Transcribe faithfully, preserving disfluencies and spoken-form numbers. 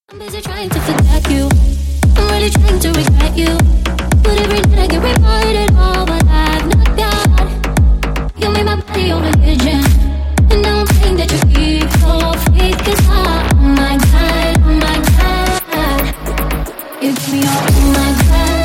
I'm busy trying to forget you. I'm really trying to regret you. But every night I get reminded of what I've not got. You made my body your religion, and now I'm praying that you keep your faith. Cause I, oh my God, oh my God, you give me all, oh my God.